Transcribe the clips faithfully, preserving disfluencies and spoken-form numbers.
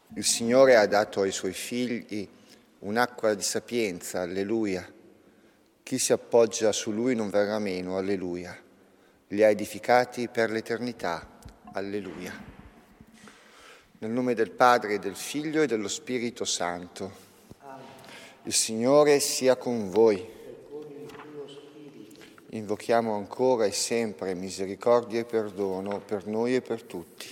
Il Signore ha dato ai Suoi figli un'acqua di sapienza, alleluia. Chi si appoggia su Lui non verrà meno, alleluia. Li ha edificati per l'eternità, alleluia. Nel nome del Padre, del Figlio e dello Spirito Santo. Il Signore sia con voi. Invochiamo ancora e sempre misericordia e perdono per noi e per tutti.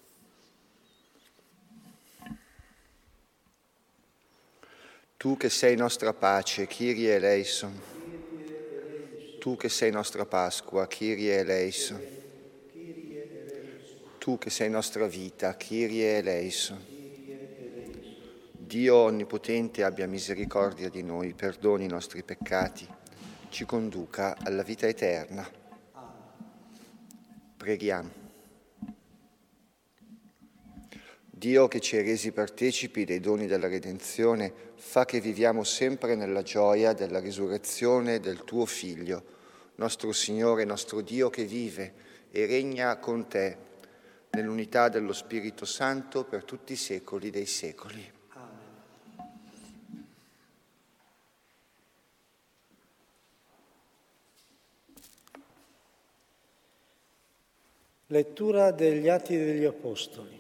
Tu che sei nostra pace, Kyrie eleison. Tu che sei nostra Pasqua, Kyrie eleison. Tu che sei nostra vita, Kyrie eleison. Dio Onnipotente abbia misericordia di noi, perdoni i nostri peccati, ci conduca alla vita eterna. Preghiamo. Dio che ci hai resi partecipi dei doni della redenzione, fa che viviamo sempre nella gioia della risurrezione del tuo Figlio, nostro Signore, nostro Dio che vive e regna con te nell'unità dello Spirito Santo per tutti i secoli dei secoli. Lettura degli Atti degli Apostoli.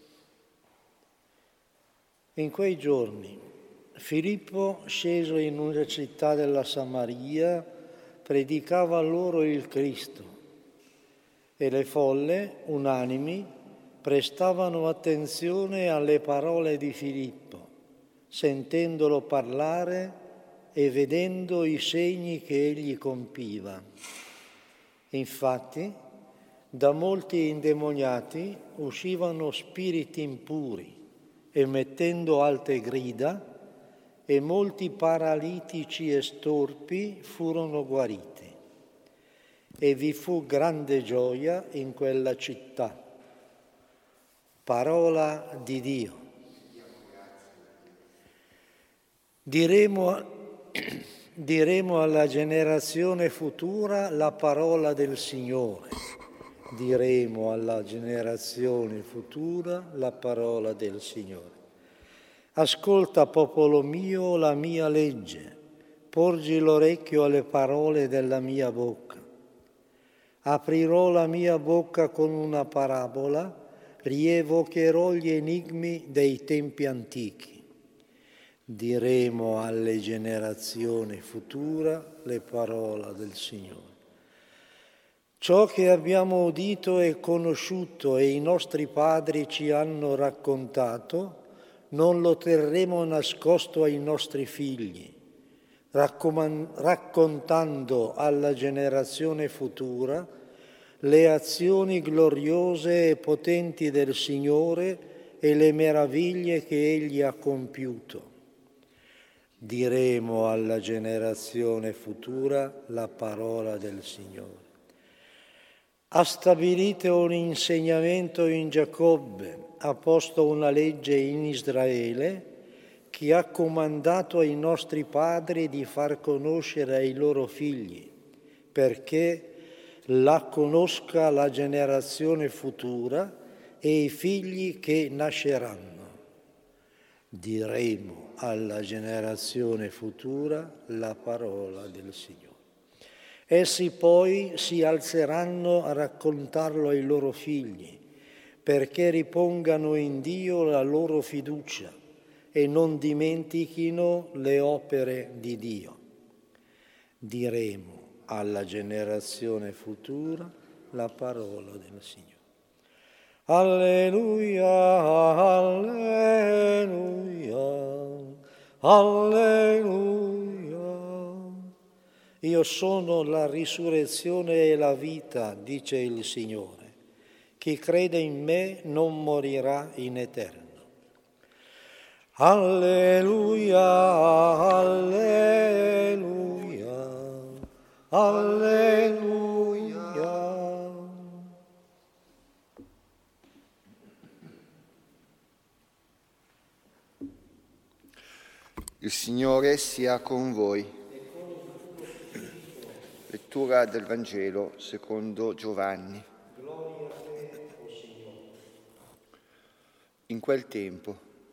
In quei giorni Filippo, sceso in una città della Samaria, predicava loro il Cristo e le folle, unanimi, prestavano attenzione alle parole di Filippo, sentendolo parlare e vedendo i segni che egli compiva. Infatti, da molti indemoniati uscivano spiriti impuri, e mettendo alte grida, e molti paralitici e storpi furono guariti. E vi fu grande gioia in quella città. Parola di Dio. Diremo, diremo alla generazione futura la parola del Signore. Diremo alla generazione futura la parola del Signore. Ascolta, popolo mio, la mia legge, porgi l'orecchio alle parole della mia bocca. Aprirò la mia bocca con una parabola, rievocherò gli enigmi dei tempi antichi. Diremo alle generazioni future le parole del Signore. Ciò che abbiamo udito e conosciuto e i nostri padri ci hanno raccontato, non lo terremo nascosto ai nostri figli, raccontando alla generazione futura le azioni gloriose e potenti del Signore e le meraviglie che Egli ha compiuto. Diremo alla generazione futura la parola del Signore. Ha stabilito un insegnamento in Giacobbe, ha posto una legge in Israele, che ha comandato ai nostri padri di far conoscere ai loro figli, perché la conosca la generazione futura e i figli che nasceranno. Diremo alla generazione futura la parola del Signore. Essi poi si alzeranno a raccontarlo ai loro figli, perché ripongano in Dio la loro fiducia e non dimentichino le opere di Dio. Diremo alla generazione futura la parola del Signore. Alleluia, alleluia, alleluia. Io sono la risurrezione e la vita, dice il Signore. Chi crede in me non morirà in eterno. Alleluia, alleluia, alleluia. Il Signore sia con voi. Lettura del Vangelo secondo Giovanni. In quel tempo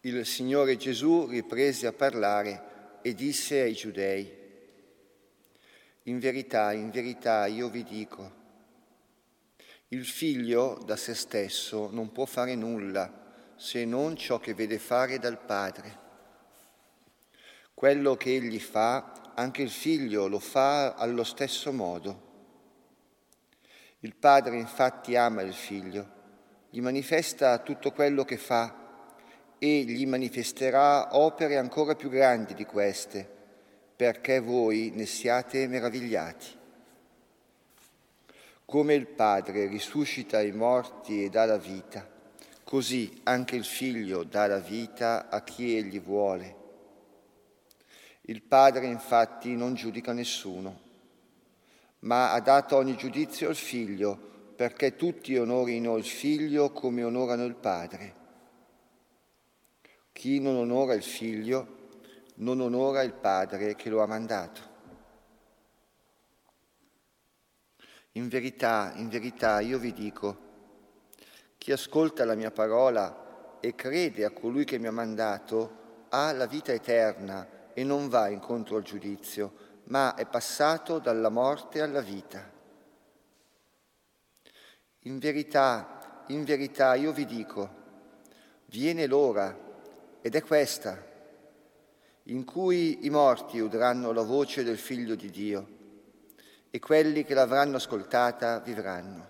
Il Signore Gesù riprese a parlare e disse ai Giudei: in verità, in verità io vi dico, il Figlio da se stesso non può fare nulla se non ciò che vede fare dal Padre. Quello che egli fa, anche il Figlio lo fa allo stesso modo. Il Padre infatti ama il Figlio, gli manifesta tutto quello che fa e gli manifesterà opere ancora più grandi di queste, perché voi ne siate meravigliati. Come il Padre risuscita i morti e dà la vita, così anche il Figlio dà la vita a chi egli vuole. Il Padre infatti non giudica nessuno, ma ha dato ogni giudizio al Figlio, perché tutti onorino il Figlio come onorano il Padre. Chi non onora il Figlio non onora il Padre che lo ha mandato. In verità, in verità io vi dico, chi ascolta la mia parola e crede a colui che mi ha mandato ha la vita eterna e non va incontro al giudizio, ma è passato dalla morte alla vita. In verità, in verità io vi dico, viene l'ora, ed è questa, in cui i morti udranno la voce del Figlio di Dio e quelli che l'avranno ascoltata vivranno.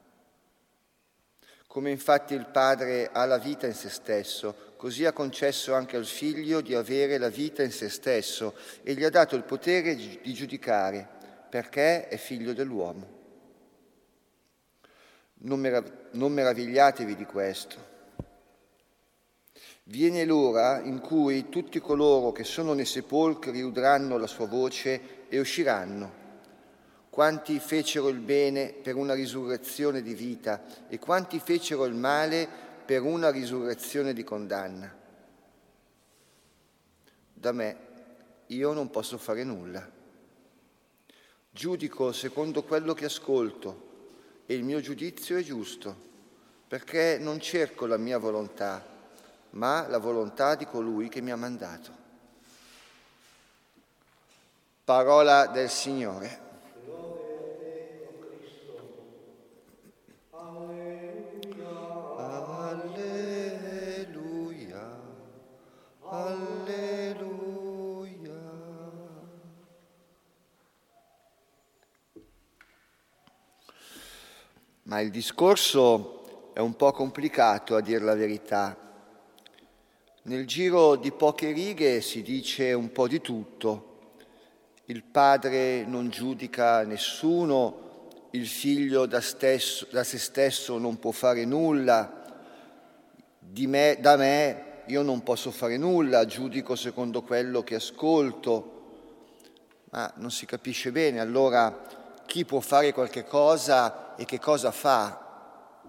Come infatti il Padre ha la vita in se stesso, così ha concesso anche al Figlio di avere la vita in se stesso e gli ha dato il potere di giudicare, perché è Figlio dell'uomo. Non, merav- non meravigliatevi di questo. Viene l'ora in cui tutti coloro che sono nei sepolcri udranno la sua voce e usciranno. Quanti fecero il bene per una risurrezione di vita e quanti fecero il male per una risurrezione di condanna. Da me io non posso fare nulla. Giudico secondo quello che ascolto e il mio giudizio è giusto, perché non cerco la mia volontà, ma la volontà di colui che mi ha mandato. Parola del Signore. Ma il discorso è un po' complicato, a dir la verità. Nel giro di poche righe si dice un po' di tutto. Il Padre non giudica nessuno, il Figlio da, stesso, da se stesso non può fare nulla, di me, da me io non posso fare nulla, giudico secondo quello che ascolto. Ma non si capisce bene, allora chi può fare qualche cosa e che cosa fa?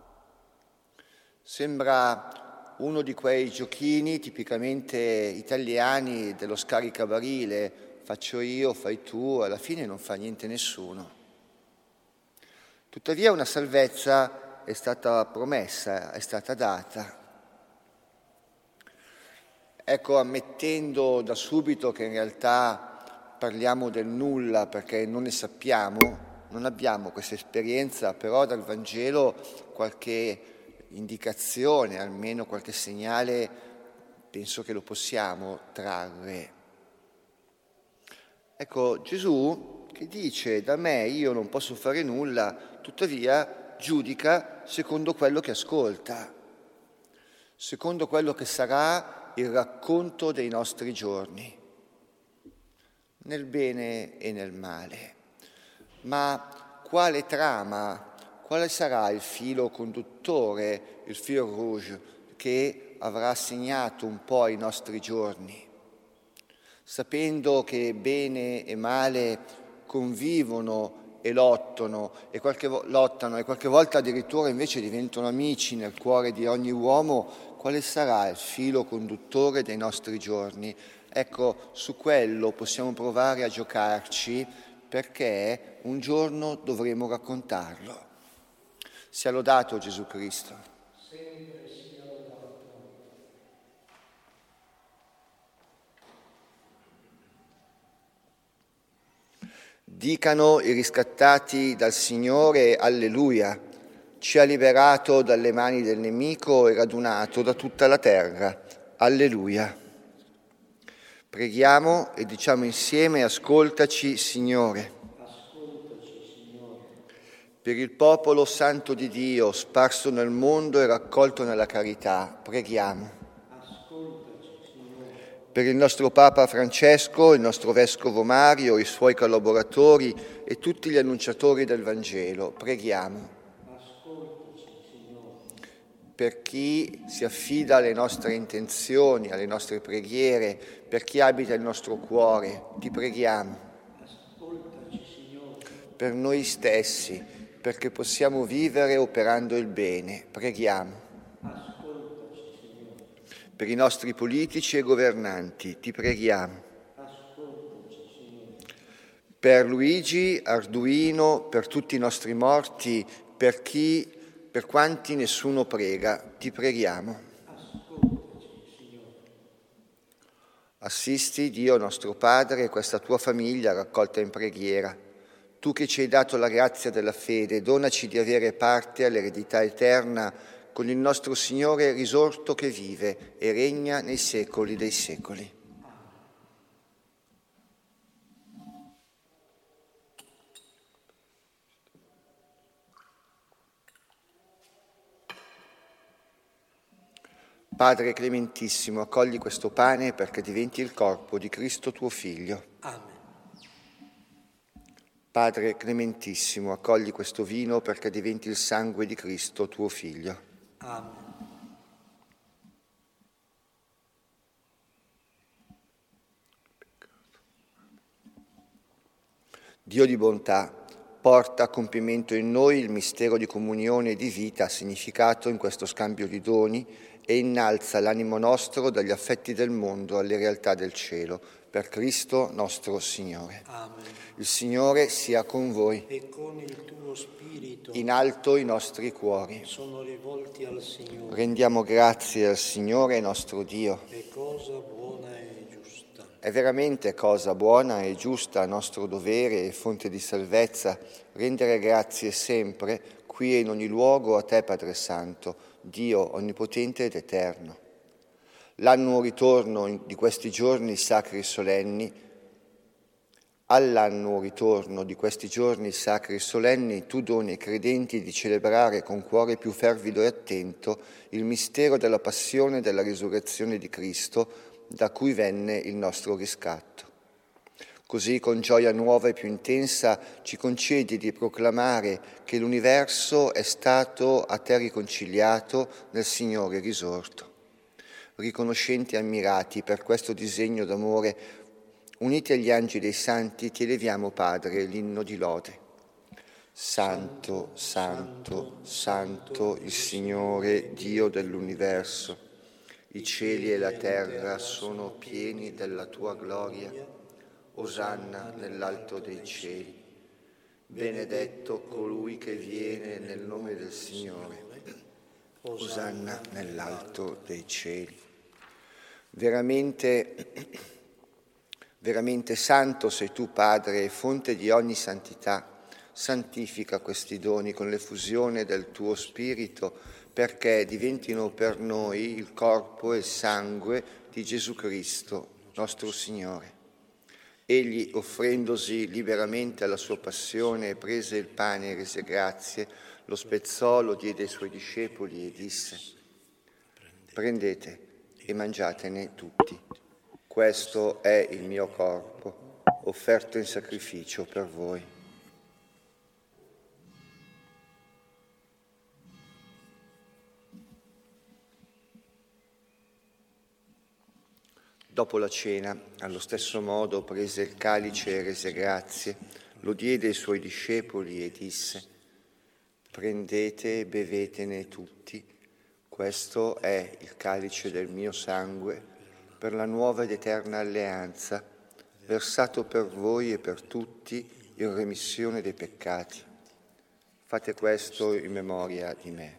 Sembra uno di quei giochini tipicamente italiani dello scaricabarile, faccio io, fai tu, alla fine non fa niente nessuno. Tuttavia una salvezza è stata promessa, è stata data. Ecco, ammettendo da subito che in realtà parliamo del nulla perché non ne sappiamo, non abbiamo questa esperienza, però dal Vangelo qualche indicazione, almeno qualche segnale, penso che lo possiamo trarre. Ecco, Gesù che dice, da me io non posso fare nulla, tuttavia giudica secondo quello che ascolta, secondo quello che sarà il racconto dei nostri giorni, nel bene e nel male. Ma quale trama, quale sarà il filo conduttore, il fil rouge che avrà segnato un po' i nostri giorni? Sapendo che bene e male convivono e lottano e qualche, vo- lottano e qualche volta addirittura invece diventano amici nel cuore di ogni uomo, quale sarà il filo conduttore dei nostri giorni? Ecco, su quello possiamo provare a giocarci, perché un giorno dovremo raccontarlo. Sia lodato Gesù Cristo. Sempre sia lodato. Dicano i riscattati dal Signore, alleluia, ci ha liberato dalle mani del nemico e radunato da tutta la terra, alleluia. Preghiamo e diciamo insieme, ascoltaci Signore. Per il popolo santo di Dio, sparso nel mondo e raccolto nella carità, preghiamo. Per il nostro Papa Francesco, il nostro Vescovo Mario, i suoi collaboratori e tutti gli annunciatori del Vangelo, preghiamo. Per chi si affida alle nostre intenzioni, alle nostre preghiere, per chi abita il nostro cuore, ti preghiamo. Per noi stessi, perché possiamo vivere operando il bene, preghiamo. Per i nostri politici e governanti, ti preghiamo. Per Luigi, Arduino, per tutti i nostri morti, per chi, per quanti nessuno prega, ti preghiamo. Assisti, Dio nostro Padre, questa tua famiglia raccolta in preghiera. Tu che ci hai dato la grazia della fede, donaci di avere parte all'eredità eterna con il nostro Signore risorto che vive e regna nei secoli dei secoli. Padre clementissimo, accogli questo pane perché diventi il corpo di Cristo tuo Figlio. Amen. Padre clementissimo, accogli questo vino perché diventi il sangue di Cristo tuo Figlio. Amen. Dio di bontà, porta a compimento in noi il mistero di comunione e di vita significato in questo scambio di doni e innalza l'animo nostro dagli affetti del mondo alle realtà del cielo, per Cristo nostro Signore. Amen. Il Signore sia con voi. E con il tuo spirito. In alto i nostri cuori. Sono rivolti al Signore. Rendiamo grazie al Signore nostro Dio. È cosa buona e giusta. È veramente cosa buona e giusta, nostro dovere e fonte di salvezza, rendere grazie sempre, qui e in ogni luogo, a te, Padre Santo, Dio onnipotente ed eterno. L'annuo ritorno di questi giorni sacri e solenni, all'annuo ritorno di questi giorni sacri e solenni, tu doni ai credenti di celebrare con cuore più fervido e attento il mistero della passione e della risurrezione di Cristo, da cui venne il nostro riscatto. Così, con gioia nuova e più intensa, ci concedi di proclamare che l'universo è stato a te riconciliato nel Signore risorto. Riconoscenti e ammirati per questo disegno d'amore, uniti agli angeli e ai santi, ti eleviamo, Padre, l'inno di lode. Santo, santo, santo, il Signore, Dio dell'universo. I cieli e la terra sono pieni della tua gloria. Osanna nell'alto dei cieli. Benedetto colui che viene nel nome del Signore. Osanna nell'alto dei cieli. Veramente, veramente santo sei tu, Padre, fonte di ogni santità. Santifica questi doni con l'effusione del tuo Spirito, perché diventino per noi il corpo e il sangue di Gesù Cristo, nostro Signore. Egli, offrendosi liberamente alla sua passione, prese il pane e rese grazie, lo spezzò, lo diede ai suoi discepoli e disse: prendete e mangiatene tutti. Questo è il mio corpo, offerto in sacrificio per voi. Dopo la cena, allo stesso modo, prese il calice e rese grazie, lo diede ai suoi discepoli e disse: prendete e bevetene tutti, questo è il calice del mio sangue, per la nuova ed eterna alleanza, versato per voi e per tutti in remissione dei peccati. Fate questo in memoria di me.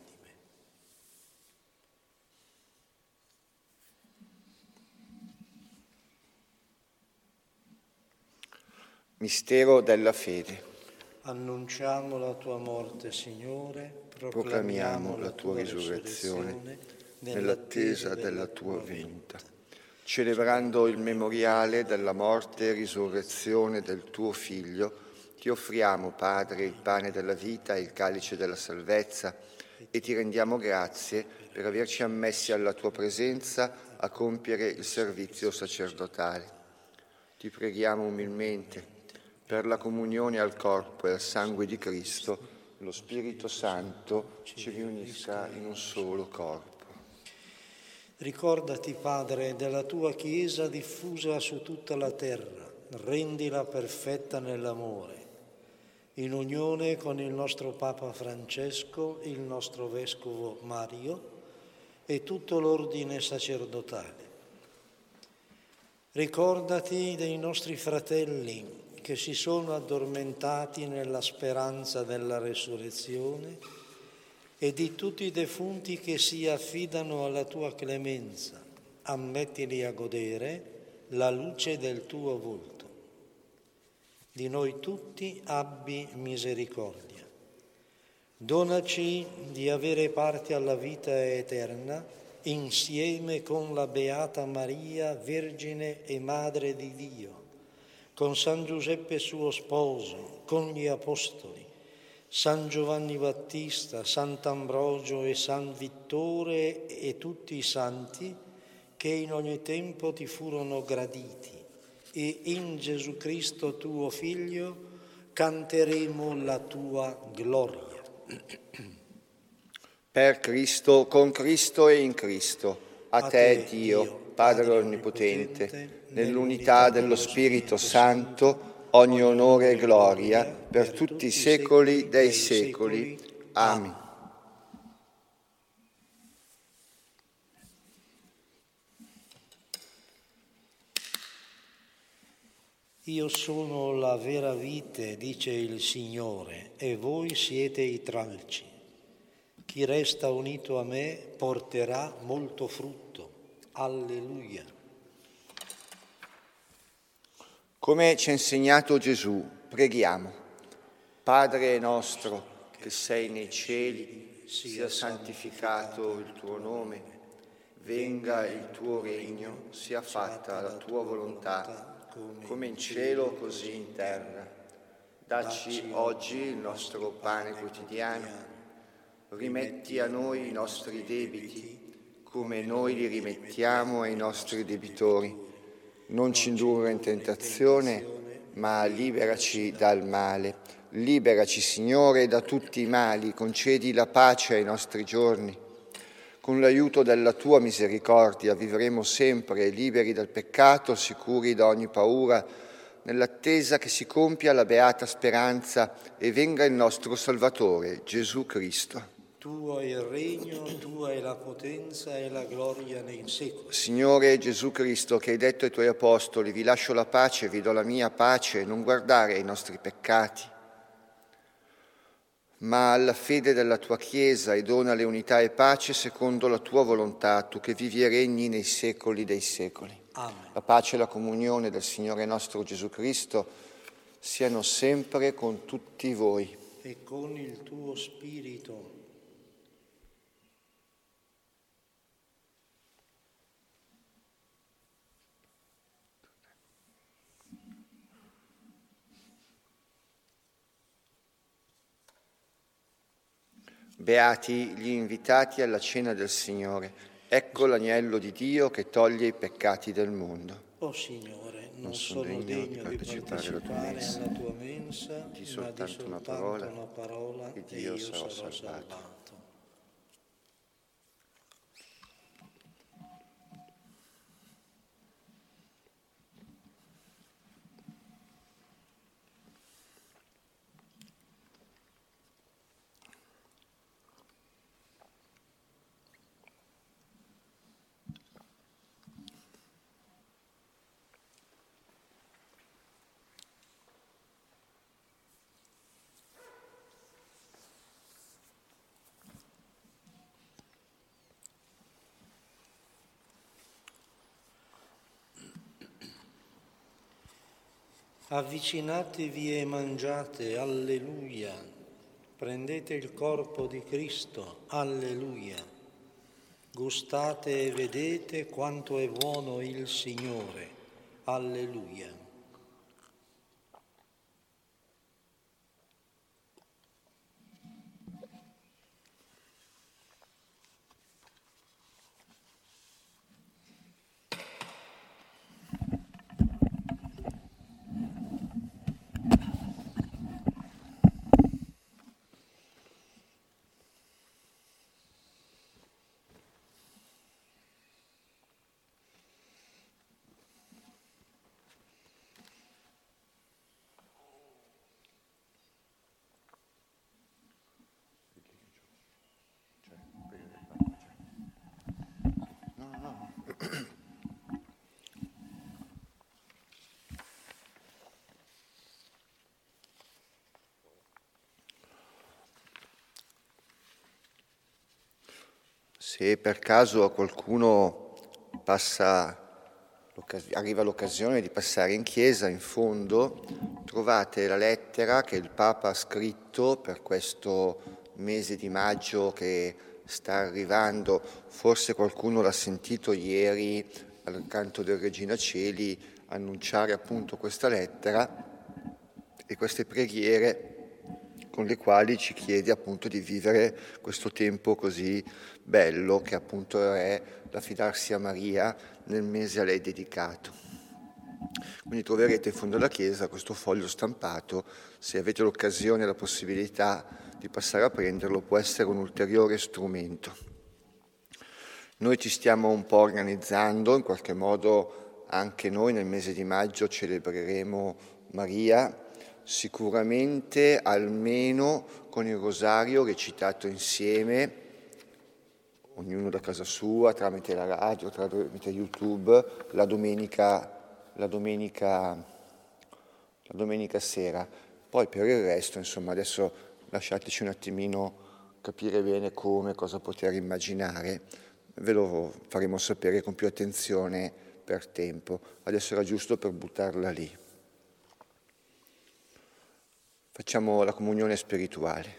Mistero della fede. Annunciamo la tua morte, Signore, Proclamiamo la tua risurrezione nell'attesa della tua venuta. Celebrando il memoriale della morte e risurrezione del tuo Figlio, ti offriamo, Padre, il pane della vita e il calice della salvezza e ti rendiamo grazie per averci ammessi alla tua presenza a compiere il servizio sacerdotale. Ti preghiamo umilmente per la comunione al corpo e al sangue di Cristo, lo Spirito Santo ci riunisca in un solo corpo. Ricordati, Padre, della tua Chiesa diffusa su tutta la terra, rendila perfetta nell'amore, in unione con il nostro Papa Francesco, il nostro Vescovo Mario e tutto l'ordine sacerdotale. Ricordati dei nostri fratelli che si sono addormentati nella speranza della resurrezione e di tutti i defunti che si affidano alla tua clemenza. Ammettili a godere la luce del tuo volto. Di noi tutti abbi misericordia. Donaci di avere parte alla vita eterna insieme con la Beata Maria, Vergine e Madre di Dio, con San Giuseppe suo sposo, con gli Apostoli, San Giovanni Battista, Sant'Ambrogio e San Vittore e tutti i santi che in ogni tempo ti furono graditi, e in Gesù Cristo tuo Figlio canteremo la tua gloria. Per Cristo, con Cristo e in Cristo, a, a te, Dio, Dio Padre Onnipotente, nell'unità dello Spirito Santo, ogni onore e gloria per tutti i secoli dei secoli. Amen. Io sono la vera vite, dice il Signore, e voi siete i tralci. Chi resta unito a me porterà molto frutto. Alleluia. Come ci ha insegnato Gesù, preghiamo. Padre nostro, che sei nei cieli, sia santificato il tuo nome, venga il tuo regno, sia fatta la tua volontà, come in cielo così in terra. Dacci oggi il nostro pane quotidiano, rimetti a noi i nostri debiti, come noi li rimettiamo ai nostri debitori. Non ci indurre in tentazione, ma liberaci dal male. Liberaci, Signore, da tutti i mali, concedi la pace ai nostri giorni. Con l'aiuto della tua misericordia vivremo sempre liberi dal peccato, sicuri da ogni paura, nell'attesa che si compia la beata speranza e venga il nostro Salvatore, Gesù Cristo. Tuo è il regno, tua è la potenza e la gloria nei secoli. Signore Gesù Cristo, che hai detto ai tuoi apostoli, vi lascio la pace, vi do la mia pace, non guardare ai nostri peccati, ma alla fede della tua Chiesa, e donale unità e pace secondo la tua volontà, tu che vivi e regni nei secoli dei secoli. Amen. La pace e la comunione del Signore nostro Gesù Cristo siano sempre con tutti voi. E con il tuo spirito. Beati gli invitati alla cena del Signore. Ecco l'agnello di Dio che toglie i peccati del mondo. O Signore, non, non sono sono degno degno di di partecipare alla tua partecipare mensa, alla tua mensa, di ma soltanto, di soltanto una parola, una parola e e io io sarò sarò salvato. salvato. Avvicinatevi e mangiate, alleluia. Prendete il corpo di Cristo, alleluia. Gustate e vedete quanto è buono il Signore, alleluia. Se per caso a qualcuno passa, arriva l'occasione di passare in chiesa, in fondo trovate la lettera che il Papa ha scritto per questo mese di maggio che sta arrivando. Forse qualcuno l'ha sentito ieri al canto del Regina Coeli annunciare appunto questa lettera e queste preghiere con le quali ci chiede appunto di vivere questo tempo così bello che appunto è l'affidarsi a Maria nel mese a lei dedicato. Quindi troverete in fondo alla chiesa questo foglio stampato, se avete l'occasione e la possibilità di passare a prenderlo può essere un ulteriore strumento. Noi ci stiamo un po' organizzando, in qualche modo anche noi nel mese di maggio celebreremo Maria, sicuramente almeno con il rosario recitato insieme, ognuno da casa sua, tramite la radio, tramite YouTube, la domenica, la domenica, la domenica sera. Poi per il resto, insomma, adesso lasciateci un attimino capire bene come, cosa poter immaginare, ve lo faremo sapere con più attenzione per tempo. Adesso era giusto per buttarla lì. Facciamo la comunione spirituale.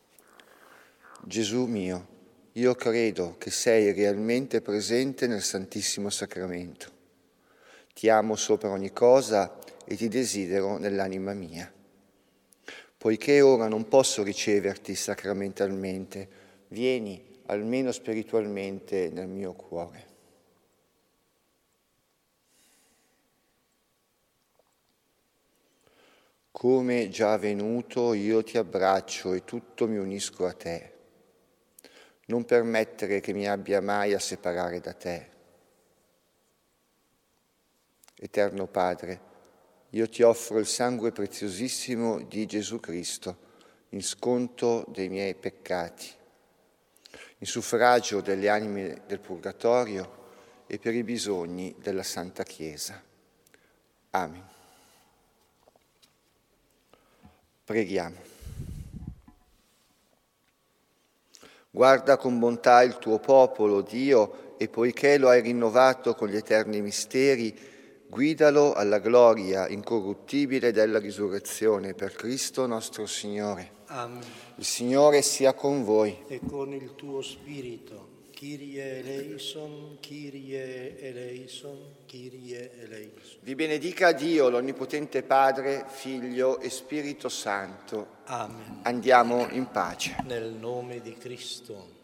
Gesù mio, io credo che sei realmente presente nel Santissimo Sacramento. Ti amo sopra ogni cosa e ti desidero nell'anima mia. Poiché ora non posso riceverti sacramentalmente, vieni almeno spiritualmente nel mio cuore. Come già avvenuto, io ti abbraccio e tutto mi unisco a te. Non permettere che mi abbia mai a separare da te. Eterno Padre, io ti offro il sangue preziosissimo di Gesù Cristo in sconto dei miei peccati, in suffragio delle anime del purgatorio e per i bisogni della Santa Chiesa. Amen. Preghiamo. Guarda con bontà il tuo popolo, Dio, e poiché lo hai rinnovato con gli eterni misteri, guidalo alla gloria incorruttibile della risurrezione per Cristo nostro Signore. Amen. Il Signore sia con voi. E con il tuo spirito. Kyrie eleison, Kyrie eleison, Kyrie eleison. Vi benedica Dio, l'Onnipotente Padre, Figlio e Spirito Santo. Amen. Andiamo in pace. Nel nome di Cristo.